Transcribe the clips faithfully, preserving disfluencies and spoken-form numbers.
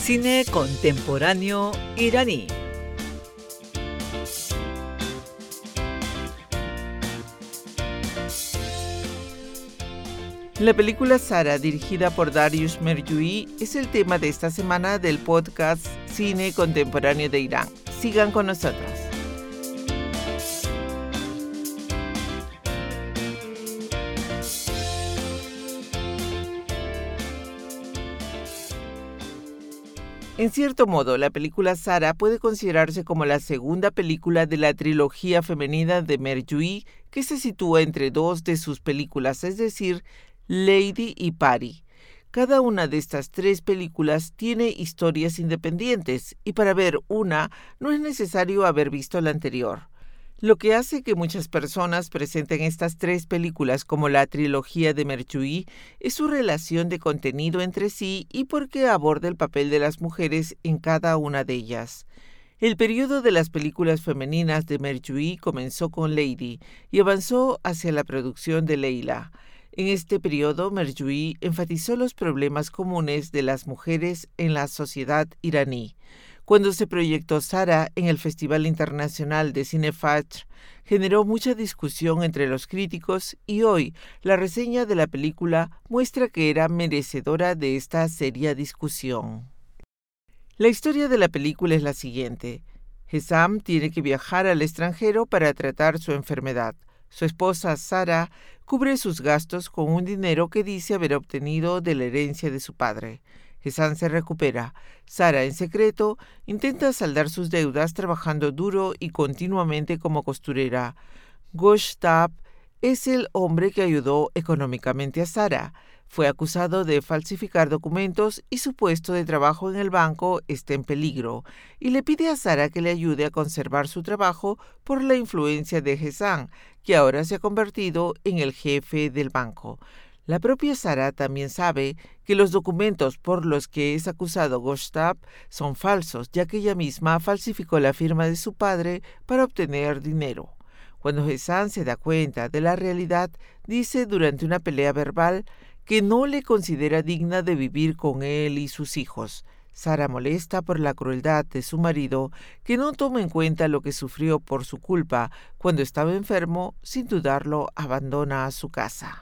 Cine contemporáneo iraní. La película Sara, dirigida por Dariush Merjoui, es el tema de esta semana del podcast Cine Contemporáneo de Irán. Sigan con nosotros. En cierto modo, la película Sara puede considerarse como la segunda película de la trilogía femenina de Merjoui, que se sitúa entre dos de sus películas, es decir, Lady y Pari. Cada una de estas tres películas tiene historias independientes, y para ver una no es necesario haber visto la anterior. Lo que hace que muchas personas presenten estas tres películas como la trilogía de Merjoui es su relación de contenido entre sí y por qué aborda el papel de las mujeres en cada una de ellas. El periodo de las películas femeninas de Merjoui comenzó con Lady y avanzó hacia la producción de Leila. En este periodo, Merjoui enfatizó los problemas comunes de las mujeres en la sociedad iraní. Cuando se proyectó Sara en el Festival Internacional de Cine Fajr, generó mucha discusión entre los críticos y hoy la reseña de la película muestra que era merecedora de esta seria discusión. La historia de la película es la siguiente. Hesam tiene que viajar al extranjero para tratar su enfermedad. Su esposa, Sara, cubre sus gastos con un dinero que dice haber obtenido de la herencia de su padre. Hesam se recupera. Sara, en secreto, intenta saldar sus deudas trabajando duro y continuamente como costurera. Ghoshtab es el hombre que ayudó económicamente a Sara. Fue acusado de falsificar documentos y su puesto de trabajo en el banco está en peligro, y le pide a Sara que le ayude a conservar su trabajo por la influencia de Hesam, que ahora se ha convertido en el jefe del banco. La propia Sara también sabe que los documentos por los que es acusado Ghoshtab son falsos, ya que ella misma falsificó la firma de su padre para obtener dinero. Cuando Hesam se da cuenta de la realidad, dice durante una pelea verbal que no le considera digna de vivir con él y sus hijos. Sara, molesta por la crueldad de su marido, que no toma en cuenta lo que sufrió por su culpa cuando estaba enfermo, sin dudarlo, abandona a su casa.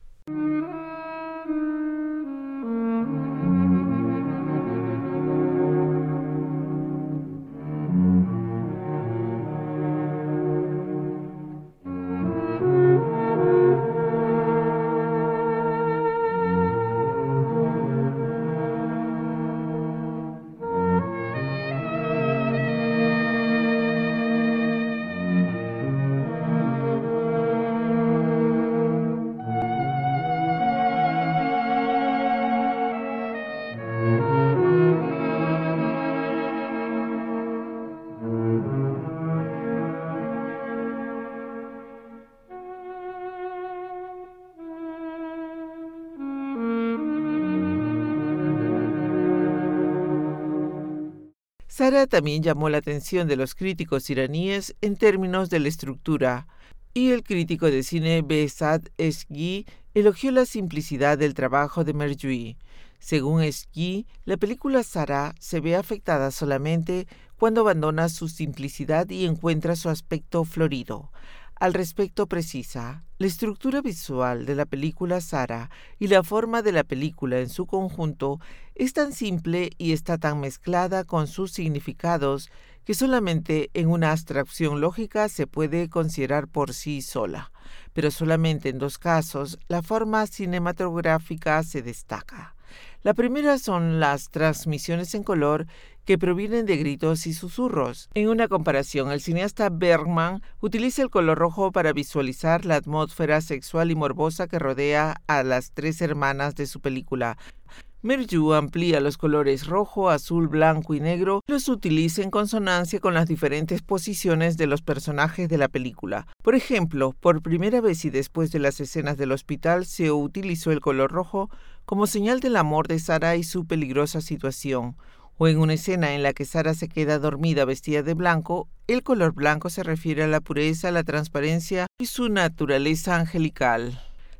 Sara también llamó la atención de los críticos iraníes en términos de la estructura, y el crítico de cine Behzad Eshgi elogió la simplicidad del trabajo de Merjoui. Según Eshgi, la película Sara se ve afectada solamente cuando abandona su simplicidad y encuentra su aspecto florido. Al respecto precisa, la estructura visual de la película Sara y la forma de la película en su conjunto es tan simple y está tan mezclada con sus significados que solamente en una abstracción lógica se puede considerar por sí sola. Pero solamente en dos casos la forma cinematográfica se destaca. La primera son las transmisiones en color que provienen de gritos y susurros. En una comparación, el cineasta Bergman utiliza el color rojo para visualizar la atmósfera sexual y morbosa que rodea a las tres hermanas de su película. Merjoui amplía los colores rojo, azul, blanco y negro y los utiliza en consonancia con las diferentes posiciones de los personajes de la película. Por ejemplo, por primera vez y después de las escenas del hospital se utilizó el color rojo como señal del amor de Sara y su peligrosa situación. O en una escena en la que Sara se queda dormida vestida de blanco, el color blanco se refiere a la pureza, la transparencia y su naturaleza angelical.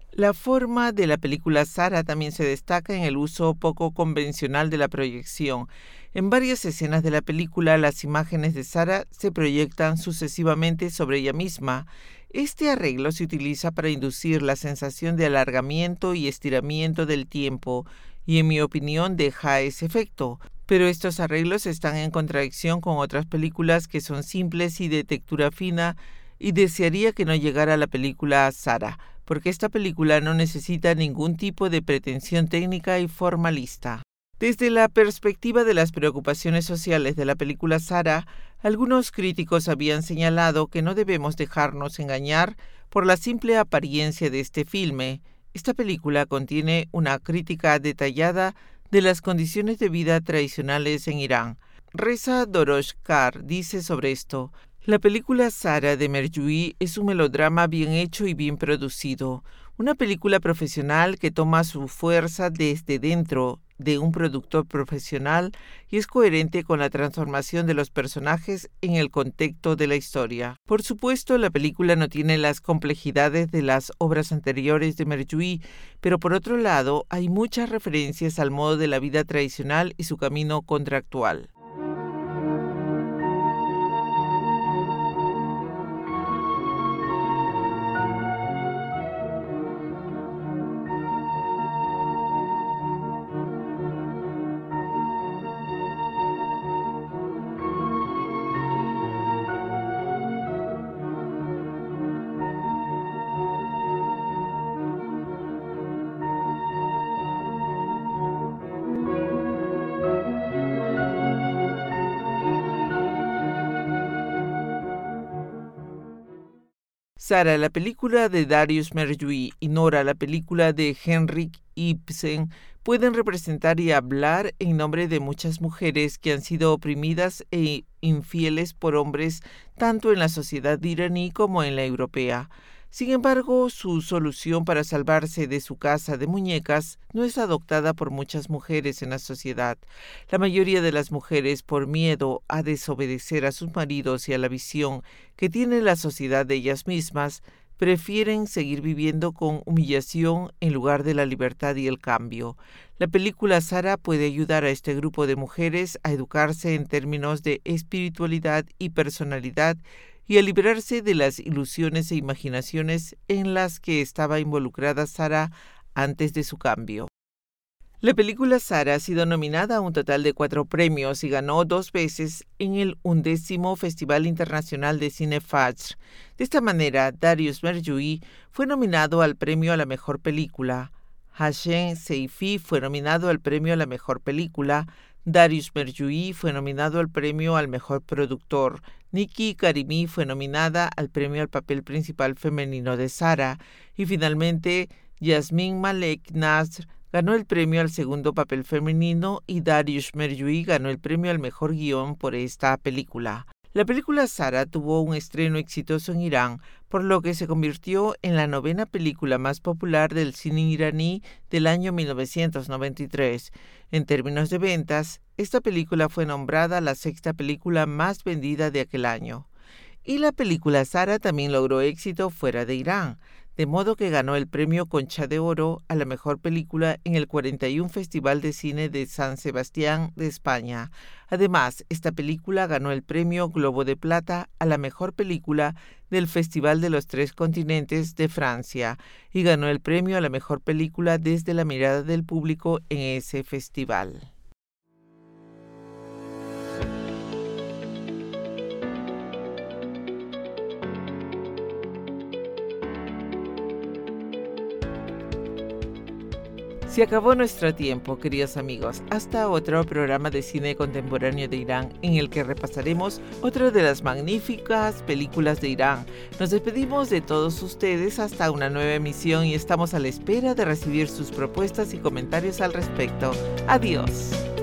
La forma de la película Sara también se destaca en el uso poco convencional de la proyección. En varias escenas de la película, las imágenes de Sara se proyectan sucesivamente sobre ella misma. Este arreglo se utiliza para inducir la sensación de alargamiento y estiramiento del tiempo, y en mi opinión deja ese efecto. Pero estos arreglos están en contradicción con otras películas que son simples y de textura fina, y desearía que no llegara la película Sara, porque esta película no necesita ningún tipo de pretensión técnica y formalista. Desde la perspectiva de las preocupaciones sociales de la película Sara, algunos críticos habían señalado que no debemos dejarnos engañar por la simple apariencia de este filme. Esta película contiene una crítica detallada de las condiciones de vida tradicionales en Irán. Reza Doroshkar dice sobre esto: la película Sara de Merjoui es un melodrama bien hecho y bien producido, una película profesional que toma su fuerza desde dentro de un productor profesional y es coherente con la transformación de los personajes en el contexto de la historia. Por supuesto, la película no tiene las complejidades de las obras anteriores de Merjoui, pero por otro lado hay muchas referencias al modo de la vida tradicional y su camino contractual. Sara, la película de Darius Merjoui, y Nora, la película de Henrik Ibsen, pueden representar y hablar en nombre de muchas mujeres que han sido oprimidas e infieles por hombres tanto en la sociedad iraní como en la europea. Sin embargo, su solución para salvarse de su casa de muñecas no es adoptada por muchas mujeres en la sociedad. La mayoría de las mujeres, por miedo a desobedecer a sus maridos y a la visión que tiene la sociedad de ellas mismas, prefieren seguir viviendo con humillación en lugar de la libertad y el cambio. La película Sara puede ayudar a este grupo de mujeres a educarse en términos de espiritualidad y personalidad y a librarse de las ilusiones e imaginaciones en las que estaba involucrada Sara antes de su cambio. La película Sara ha sido nominada a un total de cuatro premios y ganó dos veces en el undécimo Festival Internacional de Cine Fajr. De esta manera, Darius Merjoui fue nominado al premio a la mejor película. Hashem Seifi fue nominado al premio a la mejor película. Darius Merjoui fue nominado al premio al mejor productor. Nikki Karimi fue nominada al premio al papel principal femenino de Sara. Y finalmente, Yasmin Malek Nasr ganó el premio al segundo papel femenino y Darius Merjoui ganó el premio al mejor guión por esta película. La película Sara tuvo un estreno exitoso en Irán, por lo que se convirtió en la novena película más popular del cine iraní del año mil novecientos noventa y tres. En términos de ventas, esta película fue nombrada la sexta película más vendida de aquel año. Y la película Sara también logró éxito fuera de Irán, de modo que ganó el premio Concha de Oro a la mejor película en el cuarenta y uno Festival de Cine de San Sebastián de España. Además, esta película ganó el premio Globo de Plata a la mejor película del Festival de los Tres Continentes de Francia y ganó el premio a la mejor película desde la mirada del público en ese festival. Se acabó nuestro tiempo, queridos amigos. Hasta otro programa de cine contemporáneo de Irán, en el que repasaremos otra de las magníficas películas de Irán. Nos despedimos de todos ustedes hasta una nueva emisión y estamos a la espera de recibir sus propuestas y comentarios al respecto. Adiós.